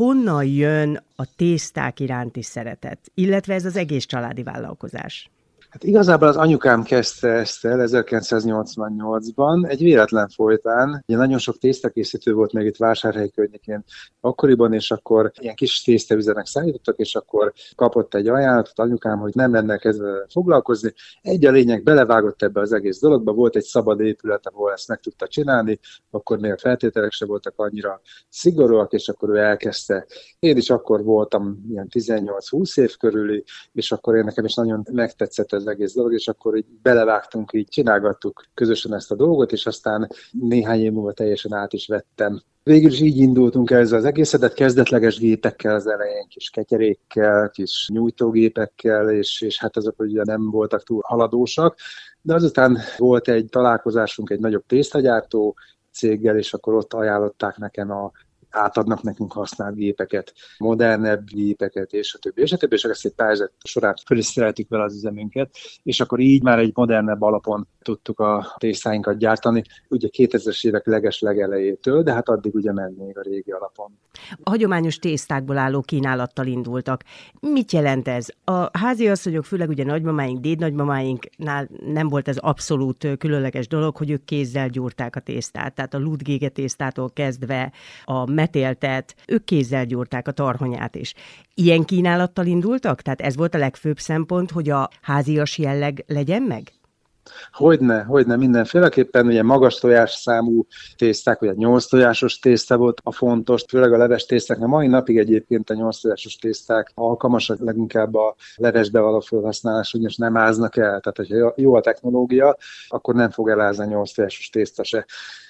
honnan jön a tészták iránti szeretet, illetve ez az egész családi vállalkozás? Hát igazából az anyukám kezdte ezt el 1988-ban, egy véletlen folytán. Ugye nagyon sok tésztakészítő volt még itt Vásárhely környékén akkoriban, és akkor ilyen kis tésztaüzemek szállítottak, és akkor kapott egy ajánlatot anyukám, hogy nem lenne kezdve foglalkozni. Egy a lényeg, belevágott ebbe az egész dologba, volt egy szabad épület, ahol ezt meg tudta csinálni, akkor még a feltételek sem voltak annyira szigorúak, és akkor ő elkezdte. Én is akkor voltam ilyen 18-20 év körüli, és akkor én nekem is nagyon megtetszett az egész dolog, és akkor így belevágtunk, így csinálgattuk közösen ezt a dolgot, és aztán néhány év múlva teljesen át is vettem. Végül is így indultunk ezzel az egészet, kezdetleges gépekkel az elején, kis ketyerékkel, kis nyújtógépekkel, és hát azok ugye nem voltak túl haladósak, de azután volt egy találkozásunk egy nagyobb tésztagyártó céggel, és akkor ott ajánlották nekem átadnak nekünk használt gépeket, modernebb gépeket, és a többi, és ezt egy pályázat során föl is szeretik vele az üzemünket, és akkor így már egy modernebb alapon tudtuk a tésztáinkat gyártani, ugye 2000-es évek legelejétől, de hát addig ugye ment még a régi alapon. A hagyományos tésztákból álló kínálattal indultak. Mit jelent ez? A háziasszonyok, főleg ugye nagymamáink, dédnagymamáinknál nem volt ez abszolút különleges dolog, hogy ők kézzel gyúrták a tésztát, tehát a ludgége tésztától kezdve a metéltet, ők kézzel gyúrták a tarhonyát is. Ilyen kínálattal indultak? Tehát ez volt a legfőbb szempont, hogy a házias jelleg legyen meg? Hogyne, mindenféleképpen, ugye magas tojás számú tészták, ugye 8 tojásos tészta volt a fontos, főleg a leves tészták, a mai napig egyébként a 8 tojásos tészták alkalmasak leginkább a levesbe való felhasználás, ugyanis nem áznak el, tehát hogyha jó a technológia, akkor nem fog elázni a 8 tojásos tészta se.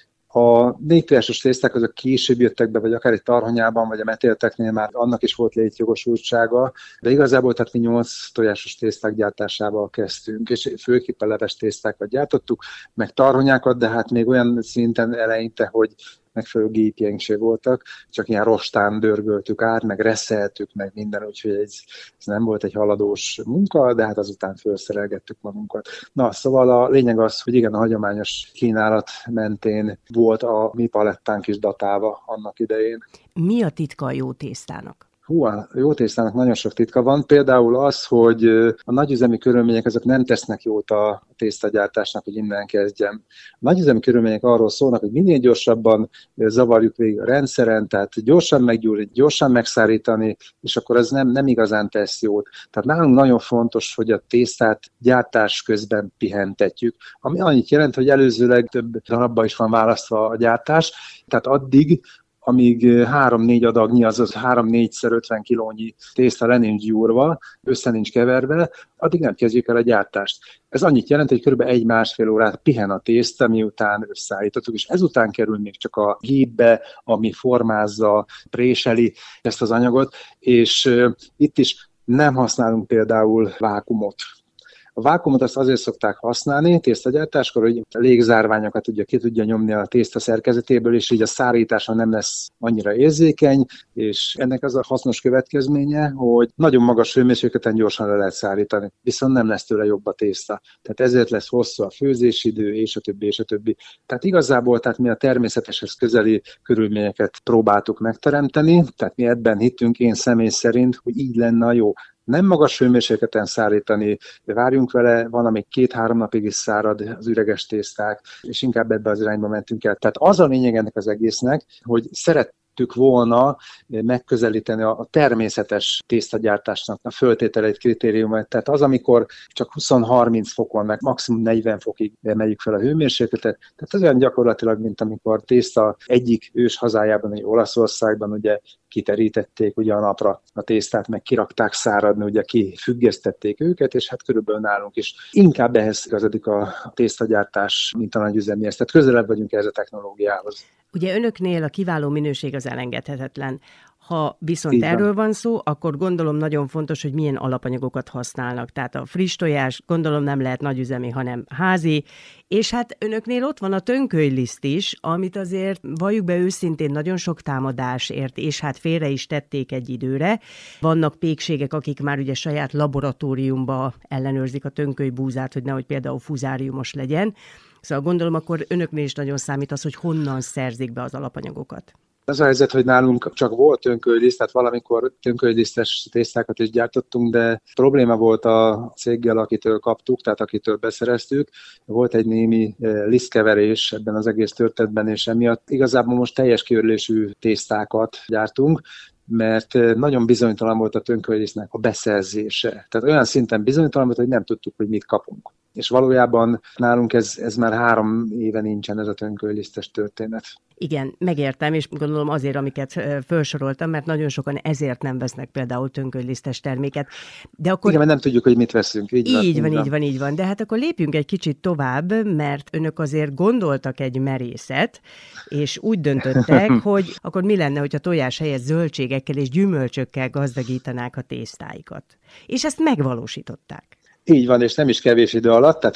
A 4 tojásos tészták azok később jöttek be, vagy akár egy tarhonyában, vagy a metélteknél már annak is volt létjogosultsága, de igazából tehát mi 8 tojásos tészták gyártásával kezdtünk, és főképp a leves tésztákat gyártottuk, meg tarhonyákat, de hát még olyan szinten eleinte, hogy megfelelő gépjeink se voltak, csak ilyen rostán dörgöltük át, meg reszeltük, meg minden, úgyhogy ez nem volt egy haladós munka, de hát azután felszerelgettük magunkat. Na, szóval a lényeg az, hogy igen, a hagyományos kínálat mentén volt a mi palettánk is datálva annak idején. Mi a titka a jó tésztának? A jó tésztának nagyon sok titka van. Például az, hogy a nagyüzemi körülmények azok nem tesznek jót a tésztagyártásnak, hogy innen kezdjem. A nagyüzemi körülmények arról szólnak, hogy minél gyorsabban zavarjuk végig a rendszeren, tehát gyorsan meggyúrni, gyorsan megszárítani, és akkor az nem igazán tesz jót. Tehát nálunk nagyon fontos, hogy a tésztát gyártás közben pihentetjük, ami annyit jelent, hogy előzőleg több darabba is van választva a gyártás, tehát addig, amíg 3-4 adagnyi, azaz 3-4x50 kilónyi tészta le nincs gyúrva, össze nincs keverve, addig nem kezdjük el a gyártást. Ez annyit jelent, hogy kb. 1-1,5 órát pihen a tészta, miután összeállítottuk, és ezután kerül még csak a gépbe, ami formázza, préseli ezt az anyagot, és itt is nem használunk például vákuumot. A vákuumot azt azért szokták használni tésztagyártáskor, hogy a légzárványokat ki tudja nyomni a tészta szerkezetéből, és így a szárítása nem lesz annyira érzékeny, és ennek az a hasznos következménye, hogy nagyon magas hőmérsékleten gyorsan le lehet szárítani, viszont nem lesz tőle jobb a tészta. Tehát ezért lesz hosszú a főzésidő, és a többi, és a többi. Tehát igazából mi a természeteshez közeli körülményeket próbáltuk megteremteni, tehát mi ebben hittünk, én személy szerint, hogy így lenne a jó. Nem magas hőmérsékleten szárítani, de várjunk vele, van, amíg 2-3 napig is szárad az üreges tészták, és inkább ebbe az irányba mentünk el. Tehát az a lényeg ennek az egésznek, hogy szerettük volna megközelíteni a természetes tésztagyártásnak a föltételeit, kritériumait. Tehát az, amikor csak 20-30 fokon, meg maximum 40 fokig emeljük fel a hőmérsékletet. Tehát az olyan gyakorlatilag, mint amikor tészta egyik ős hazájában, Olaszországban ugye kiterítették ugye a napra a tésztát, meg kirakták száradni, ugye kifüggesztették őket, és hát körülbelül nálunk is inkább ehhez igazodik a tésztagyártás, mint a nagyüzemihez. Tehát közelebb vagyunk ehhez a technológiához. Ugye önöknél a kiváló minőség az elengedhetetlen. Ha viszont erről van szó, akkor gondolom nagyon fontos, hogy milyen alapanyagokat használnak. Tehát a friss tojás gondolom nem lehet nagyüzemi, hanem házi, és hát önöknél ott van a tönkölyliszt is, amit azért valljuk be őszintén nagyon sok támadás ért, és hát félre is tették egy időre. Vannak pékségek, akik már ugye saját laboratóriumba ellenőrzik a tönkölybúzát, hogy nehogy például fuzáriumos legyen. Szóval gondolom, akkor önöknél is nagyon számít az, hogy honnan szerzik be az alapanyagokat. Az a helyzet, hogy nálunk csak volt tönkölyliszt, tehát valamikor tönkölylisztes tésztákat is gyártottunk, de probléma volt a céggel, akitől kaptuk, tehát akitől beszereztük. Volt egy némi lisztkeverés ebben az egész történetben, és emiatt igazából most teljes kiörlésű tésztákat gyártunk, mert nagyon bizonytalan volt a tönkölylisztnek a beszerzése. Tehát olyan szinten bizonytalan volt, hogy nem tudtuk, hogy mit kapunk. És valójában nálunk ez már 3 éve nincsen, ez a tönkölylisztes történet. Igen, megértem, és gondolom azért, amiket felsoroltam, mert nagyon sokan ezért nem vesznek például tönkölylisztes terméket. De akkor... Igen, mert nem tudjuk, hogy mit veszünk. Így van. De hát akkor lépjünk egy kicsit tovább, mert önök azért gondoltak egy merészet, és úgy döntöttek, hogy akkor mi lenne, hogyha tojás helyett zöldségekkel és gyümölcsökkel gazdagítanák a tésztáikat. És ezt megvalósították. Így van, és nem is kevés idő alatt, tehát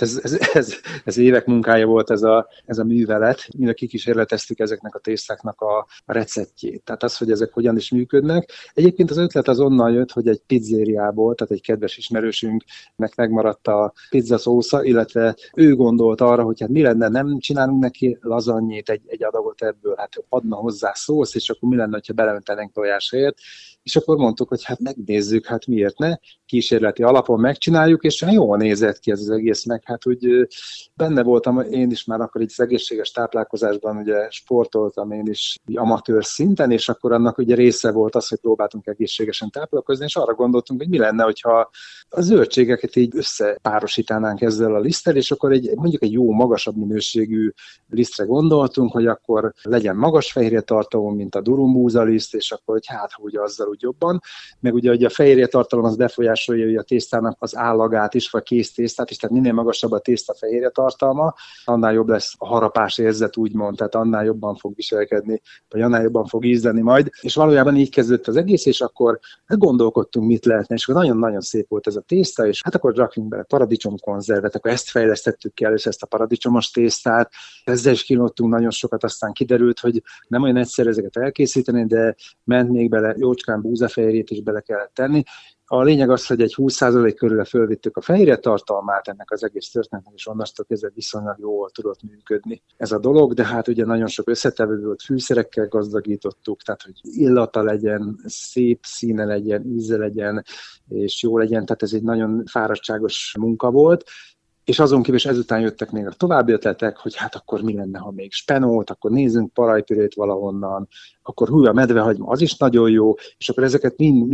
ez évek munkája volt ez a művelet. Mi kikísérleteztük ezeknek a tésztáknak a receptjét, tehát az, hogy ezek hogyan is működnek. Egyébként az ötlet az onnan jött, hogy egy pizzériából, tehát egy kedves ismerősünknek megmaradt a pizzaszósza, illetve ő gondolt arra, hogy hát mi lenne, nem csinálunk neki lazanyét, egy adagot ebből, hát adna hozzá szósz, és akkor mi lenne, ha beleöntenénk tojás helyett. És akkor mondtuk, hogy hát megnézzük, hát miért ne, kísérleti alapon megcsináljuk, és jól nézett ki ez az egész, meg hát úgy benne voltam én is már akkor így az egészséges táplálkozásban, ugye sportoltam én is amatőr szinten, és akkor annak ugye része volt az, hogy próbáltunk egészségesen táplálkozni, és arra gondoltunk, hogy mi lenne, hogyha a zöldségeket így összepárosítanánk ezzel a liszttel, és akkor mondjuk egy jó, magasabb minőségű lisztre gondoltunk, hogy akkor legyen magas fehérjetartalmú, mint a durumbúza liszt, és akkor hogy hát, hogy azzal úgy jobban, meg ugye a fehérjetartalom az befolyásolja a tésztának az állagát is, vagy kész tésztát is, tehát minél magasabb a tészta fehérjetartalma, annál jobb lesz a harapás érzet, úgymond, tehát annál jobban fog viselkedni, vagy annál jobban fog ízleni majd. És valójában így kezdődött az egész, és akkor gondolkodtunk, mit lehetne, és akkor nagyon-nagyon szép volt ez a tészta, és hát akkor rakjunk bele paradicsomkonzervet, akkor ezt fejlesztettük ki először, ezt a paradicsomos tésztát, ezzel is kínáltunk nagyon sokat, aztán kiderült, hogy nem olyan egyszerű ezeket elkészíteni, de ment még bele jócskán búzafehérjét is bele kellett tenni. A lényeg az, hogy egy 20% körülre fölvittük a fehérjetartalmát ennek az egész történetnek, és onnastól kezdve viszonylag jól tudott működni ez a dolog, de hát ugye nagyon sok összetevő volt, fűszerekkel gazdagítottuk, tehát hogy illata legyen, szép színe legyen, íze legyen, és jó legyen, tehát ez egy nagyon fáradtságos munka volt. És azon kívül is ezután jöttek még a további ötletek, hogy hát akkor mi lenne, ha még spenót, akkor nézzünk parajpürét valahonnan, akkor a medvehagyma, az is nagyon jó, és akkor ezeket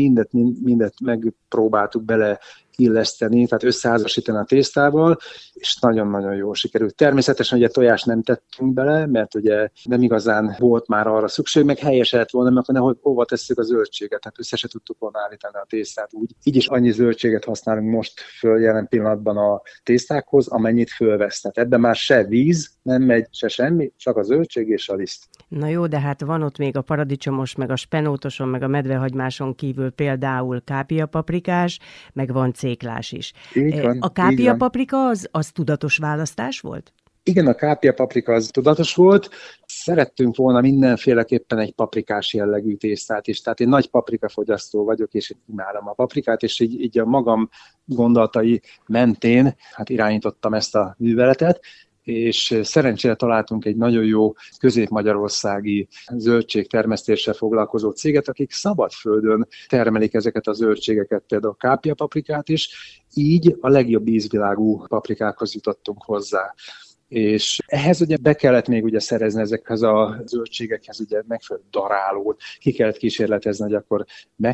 mindet megpróbáltuk bele illeszteni, tehát összeházasítani a tésztával, és nagyon-nagyon jól sikerült. Természetesen ugye tojást nem tettünk bele, mert ugye nem igazán volt már arra szükség, meg helyes lett volna, mert akkor hova tesszük a zöldséget, tehát össze se tudtuk volna állítani a tésztát úgy. Így is annyi zöldséget használunk most föl jelen pillanatban a tésztákhoz, amennyit fölvesz. Tehát ebben már se víz, nem megy se semmi, csak a zöldség és a liszt. Na jó, de hát van ott még a paradicsomos, meg a spenótoson, meg a medvehagymáson kívül például kápiapaprikás, meg van céklás is. Van, a kápiapaprika az tudatos választás volt? Igen, a kápiapaprika az tudatos volt. Szerettünk volna mindenféleképpen egy paprikás jellegű tésztát is. Tehát én nagy paprikafogyasztó vagyok, és imádom a paprikát, és így a magam gondolatai mentén irányítottam ezt a műveletet, és szerencsére találtunk egy nagyon jó közép-magyarországi zöldségtermesztéssel foglalkozó céget, akik szabadföldön termelik ezeket a zöldségeket, például a kápiapaprikát is, így a legjobb ízvilágú paprikákhoz jutottunk hozzá. És ehhez ugye be kellett még ugye szerezni ezekhez a zöldségekhez ugye megfelelő darálót, ki kellett kísérletezni, hogy akkor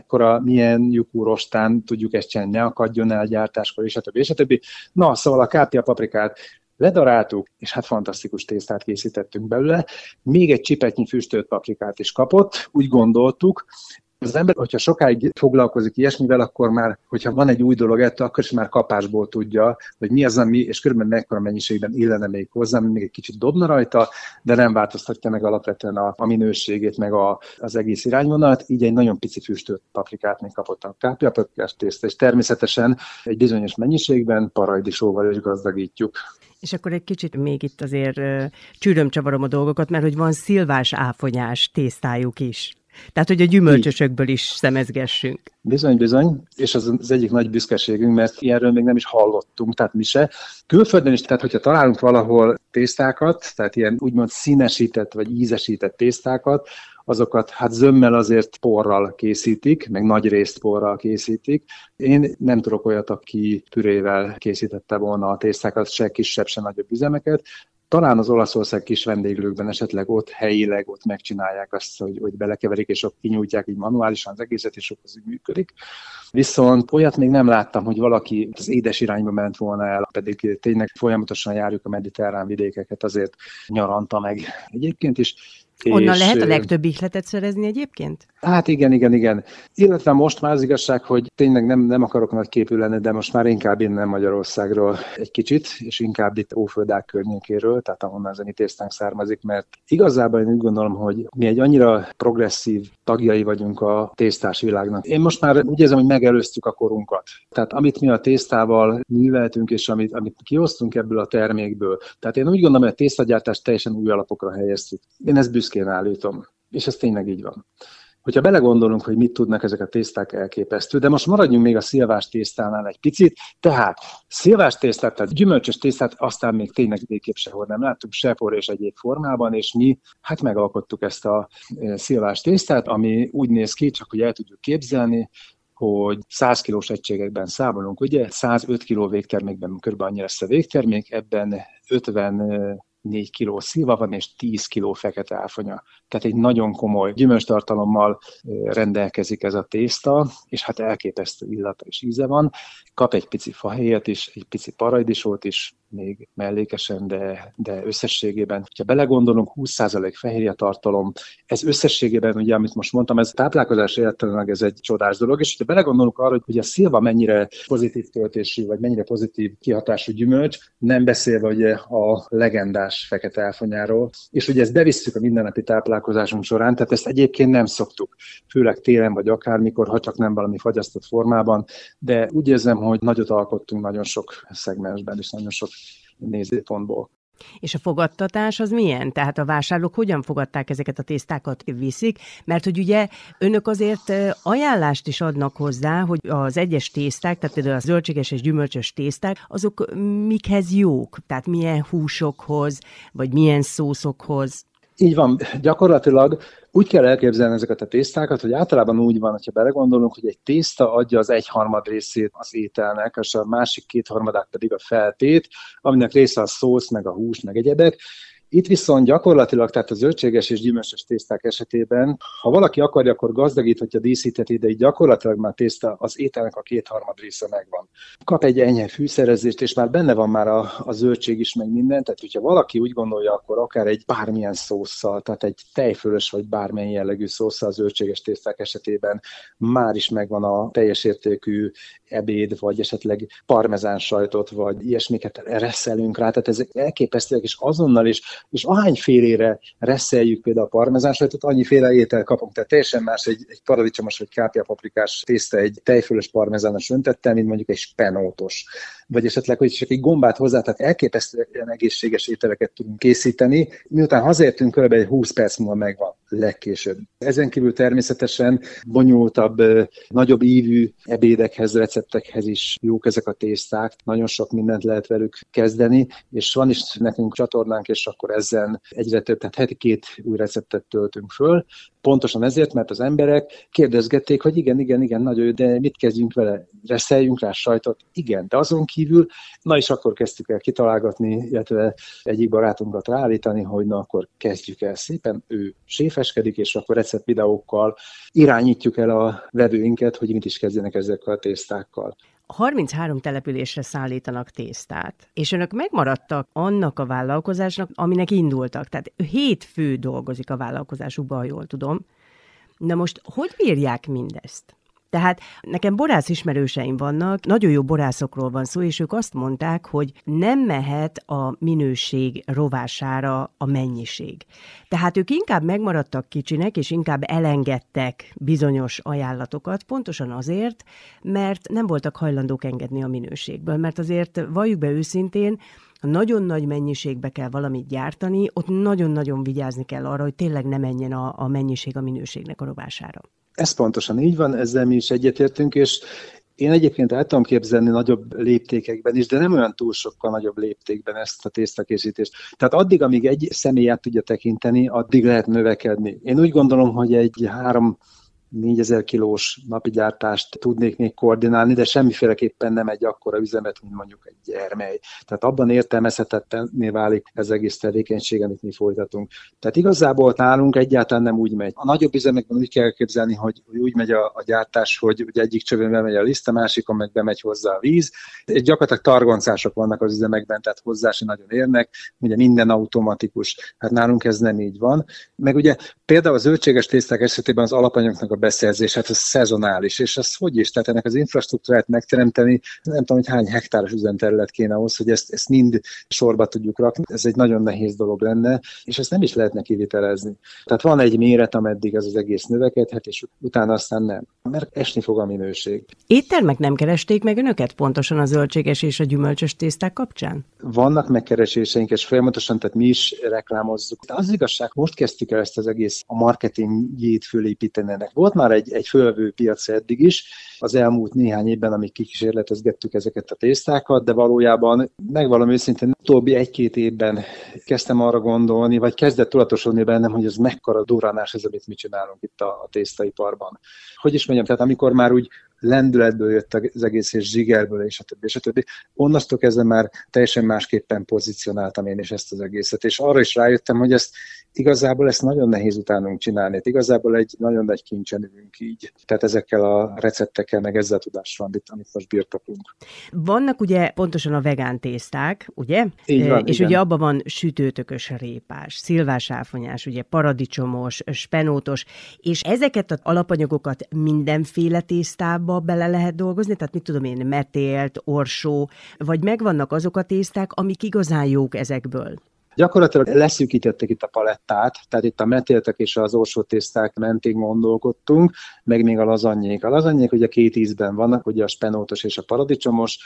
milyen lyukú rostán tudjuk ezt csinálni, ne akadjon el gyártáskor, és a többi. Na, szóval a kápiapaprikát ledaráltuk, és hát fantasztikus tésztát készítettünk belőle. Még egy csipetnyi füstölt paprikát is kapott, úgy gondoltuk. Az ember, hogyha sokáig foglalkozik ilyesmivel, akkor már, hogyha van egy új dolog ettől, akkor is már kapásból tudja, hogy mi az, ami, és körülbelül mekkora mennyiségben illene még hozzá, még egy kicsit dobna rajta, de nem változtatja meg alapvetően a minőségét, meg az egész irányvonalat. Így egy nagyon pici füstölt paprikát még kapott a kápiapaprikás tészta, és természetesen egy bizonyos mennyiségben paradicsóval is gazdagítjuk. És akkor egy kicsit még itt azért csűröm-csavarom a dolgokat, mert hogy van szilvás áfonyás tésztájuk is. Tehát, hogy a gyümölcsösökből is szemezgessünk. Bizony, és az egyik nagy büszkeségünk, mert ilyenről még nem is hallottunk, tehát mi se. Külföldön is, tehát hogyha találunk valahol tésztákat, tehát ilyen úgymond színesített vagy ízesített tésztákat, azokat hát zömmel azért porral készítik, meg nagy részt porral készítik. Én nem tudok olyat, aki pürével készítette volna a tésztákat, se kisebb, se nagyobb üzemeket. Talán az Olaszország kis vendéglőkben esetleg ott helyileg ott megcsinálják azt, hogy belekeverik, és ott kinyújtják így manuálisan az egészet, és ott az úgy működik. Viszont olyat még nem láttam, hogy valaki az édes irányba ment volna el, pedig tényleg folyamatosan járjuk a mediterrán vidékeket, azért nyaranta meg egyébként is. Onnan lehet a legtöbb ihletet szerezni egyébként? Hát igen. Illetve most már az igazság, hogy tényleg nem akarok nagy képű lenni, de most már inkább innen Magyarországról egy kicsit, és inkább itt Óföldák környékéről, tehát ahonnan az tésztánk származik, mert igazából én úgy gondolom, hogy mi egy annyira progresszív tagjai vagyunk a tésztás világnak. Én most már úgy érzem, hogy megelőztük a korunkat. Tehát amit mi a tésztával műveltünk, és amit kihoztunk ebből a termékből. Tehát én úgy gondolom, hogy a tésztagyártást teljesen új alapokra helyeztük. Én ezt büszkén állítom, és ez tényleg így van. Hogyha belegondolunk, hogy mit tudnak ezek a tészták, elképesztő, de most maradjunk még a szilvás tésztánál egy picit. Tehát szilvás tésztát, tehát gyümölcsös tésztát aztán még tényleg végképp sehol nem láttuk, se por és egyéb formában, és mi hát megalkottuk ezt a szilvás tésztát, ami úgy néz ki, csak hogy el tudjuk képzelni, hogy 100 kilós egységekben számolunk, ugye 105 kiló végtermékben körülbelül annyi lesz a végtermék, ebben 54 kiló szilva van, és 10 kiló fekete áfonya. Tehát egy nagyon komoly gyümölcstartalommal rendelkezik ez a tészta, és hát elképesztő illata és íze van. Kap egy pici fahéjat is, egy pici paradicsót is, még mellékesen, de összességében, hogyha belegondolunk, 20% fehérje tartalom, ez összességében, ugye, amit most mondtam, ez táplálkozás értelemleg ez egy csodás dolog, és hogyha belegondolunk arra, hogy a szilva mennyire pozitív töltésű, vagy mennyire pozitív kihatású gyümölcs, nem beszélve ugye a legendás fekete áfonyáról, és ugye ezt bevisszük a mindennapi táplálkozásunk során, tehát ezt egyébként nem szoktuk, főleg télen vagy akármikor, ha csak nem valami fagyasztott formában, de úgy érzem, hogy nagyot alkottunk nagyon sok szegmensben, és nagyon sok nézőpontból. És a fogadtatás az milyen? Tehát a vásárlók hogyan fogadták ezeket a tésztákat, viszik? Mert hogy ugye önök azért ajánlást is adnak hozzá, hogy az egyes tészták, tehát például a zöldséges és gyümölcsös tészták, azok mikhez jók? Tehát milyen húsokhoz, vagy milyen szószokhoz? Így van, gyakorlatilag úgy kell elképzelni ezeket a tésztákat, hogy általában úgy van, hogyha belegondolunk, hogy egy tészta adja az 1/3 részét az ételnek, és a másik 2/3 pedig a feltét, aminek része a szósz, meg a hús, meg egyebek. Itt viszont gyakorlatilag, tehát a zöldséges és gyümölcsös tészták esetében, ha valaki akarja, akkor gazdagíthatja, díszítheti, de így gyakorlatilag már tészta az ételnek a 2/3 része megvan. Kap egy enyhe fűszerezést, és már benne van már a zöldség is, meg minden, tehát hogyha valaki úgy gondolja, akkor akár egy bármilyen szósszal, tehát egy tejfölös vagy bármilyen jellegű szósszal a zöldséges tészták esetében már is megvan a teljes értékű ebéd, vagy esetleg parmezán sajtot, vagy ilyesmiket reszelünk rá, tehát ezek elképesztőek, és azonnal is, és ahányfélére reszeljük például a parmezán sajtot, annyiféle étel kapunk, tehát teljesen más egy paradicsomos vagy kápiapaprikás tészta egy tejfölös parmezános öntettel, mint mondjuk egy spenótos. Vagy esetleg, hogy csak egy gombát hozzá, tehát elképesztően egészséges ételeket tudunk készíteni, miután hazértünk, körülbelül 20 perc múlva megvan legkésőbb. Ezen kívül természetesen bonyolultabb, nagyobb ívű ebédekhez, receptekhez is jók ezek a tészták. Nagyon sok mindent lehet velük kezdeni, és van is nekünk csatornánk, és akkor ezzel egyre több, tehát heti 2 új receptet töltünk föl. Pontosan ezért, mert az emberek kérdezgették, hogy igen, nagyon jó, de mit kezdjünk vele? Reszeljünk rá sajtot? Igen, de azon kívül, na és akkor kezdtük el kitalálgatni, illetve egyik barátunkat ráállítani, hogy na akkor kezdjük el szépen, ő séfeskedik, és akkor receptvideókkal irányítjuk el a vevőinket, hogy mit is kezdjenek ezekkel a tésztákkal. 33 településre szállítanak tésztát, és önök megmaradtak annak a vállalkozásnak, aminek indultak. Tehát 7 fő dolgozik a vállalkozásukban, ha jól tudom. Na most, hogy bírják mindezt? Tehát nekem borász ismerőseim vannak, nagyon jó borászokról van szó, és ők azt mondták, hogy nem mehet a minőség rovására a mennyiség. Tehát ők inkább megmaradtak kicsinek, és inkább elengedtek bizonyos ajánlatokat, pontosan azért, mert nem voltak hajlandók engedni a minőségből. Mert azért valljuk be őszintén, ha nagyon nagy mennyiségbe kell valamit gyártani, ott nagyon-nagyon vigyázni kell arra, hogy tényleg ne menjen a mennyiség a minőségnek a rovására. Ez pontosan így van, ezzel mi is egyetértünk, és Én egyébként el tudom képzelni nagyobb léptékekben is, de nem olyan túl sokkal nagyobb léptékben ezt a tésztakészítést. Tehát addig, amíg egy személy át tudja tekinteni, addig lehet növekedni. Én úgy gondolom, hogy egy 3-4 kilós napi gyártást tudnék még koordinálni, de semmiféleképpen nem egy akkora üzemet, mint mondjuk egy Ermely. Tehát abban értelmezhetetlenné válik ez egész tevékenység, amit mi folytatunk. Tehát igazából nálunk egyáltalán nem úgy megy. A nagyobb üzemekben úgy kell képzelni, hogy úgy megy a gyártás, hogy ugye egyik csövön bemegy a liszt, a másikon meg bemegy hozzá a víz. És gyakorlatilag targoncások vannak az üzemekben, tehát hozzá se nagyon érnek, ugye minden automatikus. Hát nálunk ez nem így van. Meg ugye például a zöldséges tészták esetében az alapanyagnak a beszerzés, hát ez szezonális, és ez hogy is? Tehát ennek az infrastruktúrát megteremteni, nem tudom, hogy hány hektáros üzemterület kéne ahhoz, hogy ezt mind sorba tudjuk rakni. Ez egy nagyon nehéz dolog lenne, és ezt nem is lehetne kivitelezni. Tehát van egy méret, ameddig ez az egész növekedhet, és utána aztán nem, mert esni fog a minőség. Éttermek nem keresték meg önöket pontosan a zöldséges és a gyümölcsös tészták kapcsán? Vannak megkereséseink, és folyamatosan, tehát mi is reklámozzuk. De az igazság, most kezdtük el ezt az egész a marketingjét fölépíteni ennek. Volt már egy fölvevő piac eddig is, az elmúlt néhány évben, amíg kikísérletezgettük ezeket a tésztákat, de valójában megvalom őszintén, utóbbi 1-2 évben kezdtem arra gondolni, vagy kezdett tudatosodni bennem, hogy ez mekkora durranás ez, amit mi csinálunk itt a tésztaiparban. Hogy is mondjam, tehát amikor már úgy lendületből jött az egész, és zsigerből, és a többi. Onnantól kezdve már teljesen másképpen pozícionáltam én is ezt az egészet, és arra is rájöttem, hogy igazából ezt nagyon nehéz utánunk csinálni. Igazából egy nagyon nagy kincsen ülünk így. Tehát ezekkel a receptekkel, meg ezzel a tudással, amit most birtoklunk. Vannak ugye pontosan a vegán tészták, ugye? Így van, és igen. ugye abban van sütőtökös répás, szilvásáfonyás, ugye paradicsomos, spenótos, és ezeket az alapanyagokat mindenféle tésztába bele lehet dolgozni, tehát mit tudom én, metélt, orsó, vagy megvannak azok a tészták, amik igazán jók ezekből? Gyakorlatilag leszűkítették itt a palettát, tehát itt a metéltek és az orsó tészták mentén gondolkodtunk, meg még a lazanyék. A lazanyék ugye 2 ízben vannak, ugye a spenótos és a paradicsomos,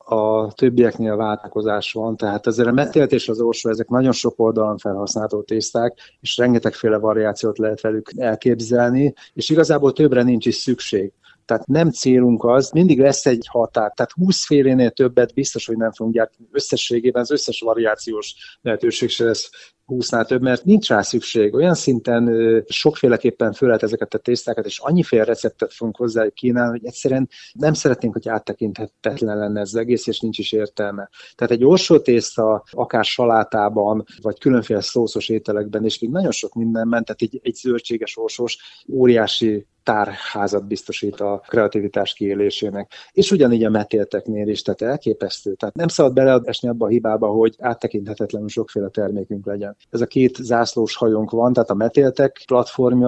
a többieknél váltakozás van, tehát ezzel a metélt és az orsó, ezek nagyon sok oldalon felhasználható tészták, és rengetegféle variációt lehet velük elképzelni, és igazából többre nincs is szükség. Tehát nem célunk az, mindig lesz egy határ, tehát 20 félénél többet biztos, hogy nem fogunk gyártani. Összességében az összes variációs lehetőség se lesz 20-nál több, mert nincs rá szükség. Olyan szinten sokféleképpen föl lehet ezeket a tésztákat, és annyiféle receptet fogunk hozzá kínálni, hogy egyszerűen nem szeretnénk, hogy áttekinthetetlen lenne ez az egész, és nincs is értelme. Tehát egy orsó tészta, akár salátában, vagy különféle szószos ételekben, és még nagyon sok mindenben, tehát egy zöldséges orsós óriási tárházat biztosít a kreativitás kiélésének. És ugyanígy a metélteknél is, tehát elképesztő. Tehát nem szabad beleesni abba a hibába, hogy áttekinthetetlenül sokféle termékünk legyen. Ez a 2 zászlós hajónk van, tehát a metéltek platformja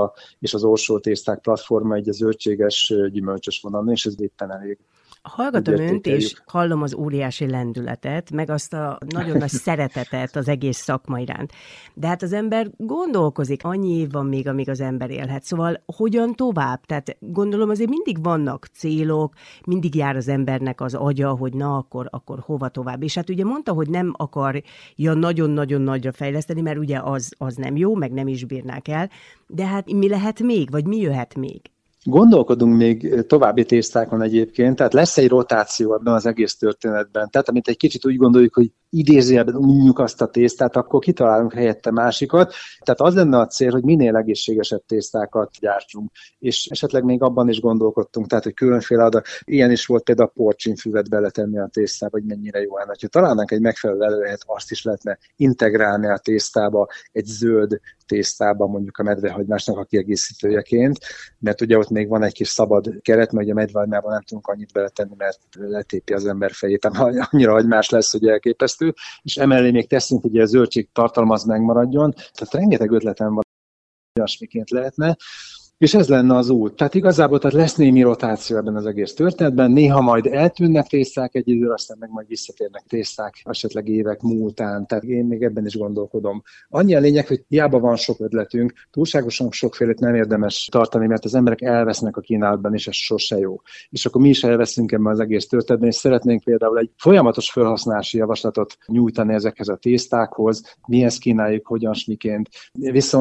és az orsó tészták platformja egy zöldséges gyümölcsös vonalon, és ez éppen elég. Hallgatom önt, és hallom az óriási lendületet, meg azt a nagyon nagy szeretetet az egész szakma iránt. De hát az ember gondolkozik, annyi év van még, amíg az ember élhet. Szóval hogyan tovább? Tehát gondolom azért mindig vannak célok, mindig jár az embernek az agya, hogy na akkor hova tovább. És hát ugye mondta, hogy nem akarja nagyon-nagyon nagyra fejleszteni, mert ugye az nem jó, meg nem is bírnák el. De hát mi lehet még, vagy mi jöhet még? Gondolkodunk még további tésztákon egyébként, tehát lesz egy rotáció ebben az egész történetben. Tehát amit egy kicsit úgy gondoljuk, hogy idézőjelben unjuk azt a tésztát, akkor kitalálunk helyette másikat. Tehát az lenne a cél, hogy minél egészségesebb tésztákat gyártsunk. És esetleg még abban is gondolkodtunk, tehát hogy különféle adat. Ilyen is volt például a porcsinfüvet beletenni a tésztába, hogy mennyire jó lenne. Ha találnánk egy megfelelő előhet, azt is lehetne integrálni a tésztába, egy zöld tésztába, mondjuk a medvehagymásnak a kiegészítőjeként, mert ugye ott még van egy kis szabad keret, mert a medvehagymában nem tudunk annyit beletenni, mert letépi az ember fejét, annyira hagymás lesz, hogy elképesztő, és emellé még teszünk, hogy a zöldség tartalma az megmaradjon, tehát rengeteg ötletem van, olyasmiként lehetne. És ez lenne az út. Tehát igazából lesz némi rotáció ebben az egész történetben, néha majd eltűnnek tészták egy időre, aztán meg majd visszatérnek tészták esetleg évek múltán. Tehát én még ebben is gondolkodom. Annyi a lényeg, hogy hiába van sok ötletünk, túlságosan sokfélét nem érdemes tartani, mert az emberek elvesznek a kínálatban, és ez sose jó. És akkor mi is elveszünk ebben az egész történetben, és szeretnénk például egy folyamatos felhasználási javaslatot nyújtani ezekhez a tésztákhoz, mihez kínáljuk, hogyan, miként. Viszont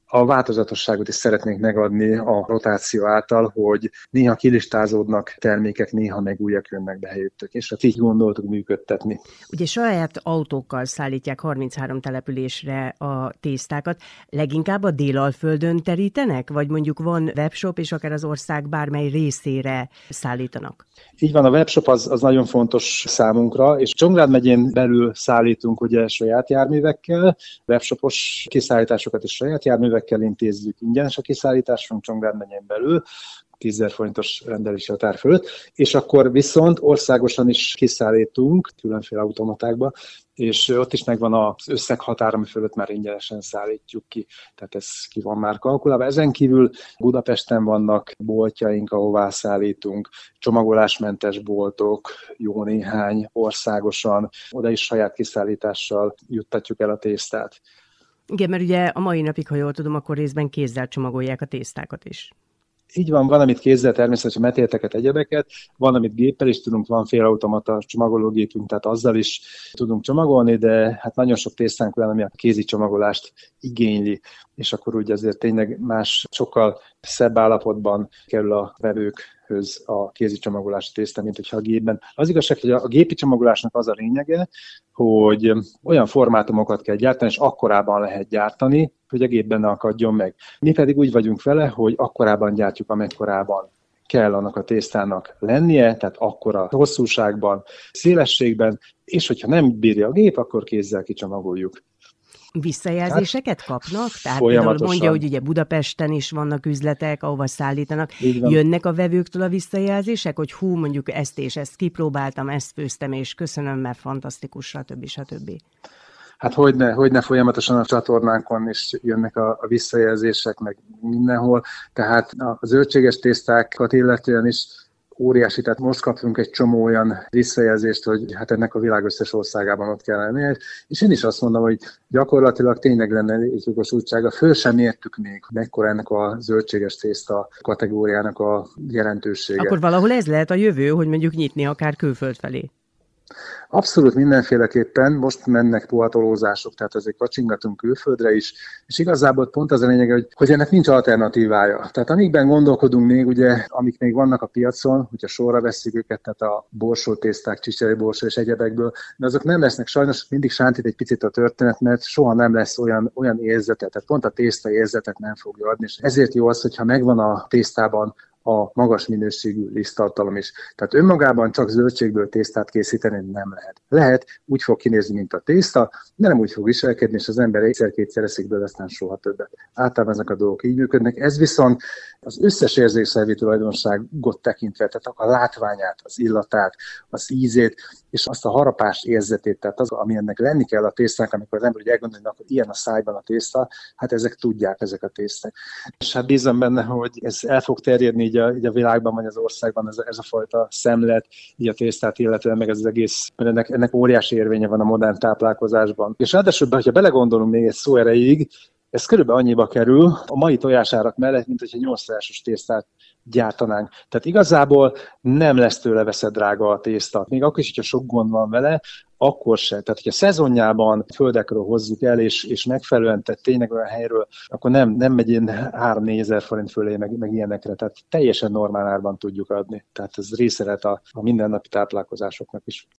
A változatosságot is szeretnénk megadni a rotáció által, hogy néha kilistázódnak termékek, néha meg újak jönnek be helyettük, és ezt így gondoltuk működtetni. Ugye saját autókkal szállítják 33 településre a tésztákat. Leginkább a Délalföldön terítenek, vagy mondjuk van webshop, és akár az ország bármely részére szállítanak? Így van, a webshop az nagyon fontos számunkra, és Csongrád megyén belül szállítunk ugye saját járművekkel, webshopos kiszállításokat is saját járművekkel intézzük, ingyenes a kiszállításunk Csongrád megyén belül, 10 000 forintos rendelési határ fölött, és akkor viszont országosan is kiszállítunk különféle automatákba, és ott is megvan az összeghatár, ami fölött már ingyenesen szállítjuk ki, tehát ez ki van már kalkulálva. Ezen kívül Budapesten vannak boltjaink, ahová szállítunk, csomagolásmentes boltok, jó néhány országosan, oda is saját kiszállítással juttatjuk el a tésztát. Igen, mert ugye a mai napig, ha jól tudom, akkor részben kézzel csomagolják a tésztákat is. Így van, van, amit kézzel természetesen metélteket, egyebeket, van, amit géppel is tudunk, van félautomata csomagológépünk, tehát azzal is tudunk csomagolni, de hát nagyon sok tésztánk olyan, ami a kézi csomagolást igényli, és akkor úgy azért tényleg más, sokkal szebb állapotban kerül a vevőkhöz a kézi csomagolás tészta, mint hogyha a gépben. Az igazság, hogy a gépi csomagolásnak az a lényege, hogy olyan formátumokat kell gyártani, és akkorában lehet gyártani, hogy a gépben ne akadjon meg. Mi pedig úgy vagyunk vele, hogy akkorában gyártjuk, amekkorában kell annak a tésztának lennie, tehát akkora hosszúságban, szélességben, és hogyha nem bírja a gép, akkor kézzel kicsomagoljuk. Visszajelzéseket kapnak? Tehát például mondja, hogy ugye Budapesten is vannak üzletek, ahova szállítanak. Jönnek a vevőktől a visszajelzések, hogy hú, mondjuk ezt és ezt kipróbáltam, ezt főztem, és köszönöm, mert fantasztikus, stb. Hát hogyne folyamatosan a csatornánkon is jönnek a visszajelzések, meg mindenhol. Tehát a zöldséges tésztákat illetően is óriási, tehát most kapunk egy csomó olyan visszajelzést, hogy hát ennek a világ összes országában ott kell lennie, és én is azt mondom, hogy gyakorlatilag tényleg lenne egy jogosultsága, föl sem értük még, mekkora ennek a zöldséges tészta kategóriának a jelentősége. Akkor valahol ez lehet a jövő, hogy mondjuk nyitni akár külföld felé. Abszolút mindenféleképpen, most mennek puhatolózások, tehát azért kacsingatunk külföldre is, és igazából pont az a lényeg, hogy ennek nincs alternatívája. Tehát amikben gondolkodunk még, ugye, amik még vannak a piacon, hogyha sorra vesszük őket, tehát a borsótészták, csicseriborsó és egyebekből, de azok nem lesznek, sajnos mindig sántít egy picit a történet, mert soha nem lesz olyan érzete, tehát pont a tészta érzetet nem fogja adni, és ezért jó az, hogyha megvan a tésztában a magas minőségű liszttartalom is. Tehát önmagában csak zöldségből tésztát készíteni nem lehet. Lehet, úgy fog kinézni, mint a tészta, de nem úgy fog viselkedni, és az ember egyszer-kétszer eszik belőle, aztán soha többet. Általában ezek a dolgok így működnek. Ez viszont az összes érzékszervi tulajdonságot tekintve, tehát a látványát, az illatát, az ízét, és azt a harapás érzetét, tehát az, ami ennek lenni kell a tésztának, amikor az ember úgy elgondolja, hogy ilyen a szájban a tészta, hát ezek tudják, ezek a tészták. És hát bízom benne, hogy ez el fog terjedni így a világban, vagy az országban ez a fajta szemlélet, így a tésztát illetően, meg ez az egész, ennek óriási érvénye van a modern táplálkozásban. És ráadásul, ha belegondolunk még egy szó erejéig, ez körülbelül annyiba kerül a mai tojásárak mellett, mint hogyha 8 tojásos tésztát gyártanánk. Tehát igazából nem lesz tőle veszedrága a tészta. Még akkor is, hogyha sok gond van vele, akkor se. Tehát, hogyha szezonjában földekről hozzuk el, és megfelelően, tehát tényleg olyan helyről, akkor nem megy én 3-4 ezer forint fölé, meg ilyenekre. Tehát teljesen normál árban tudjuk adni. Tehát ez része lehet a mindennapi táplálkozásoknak is.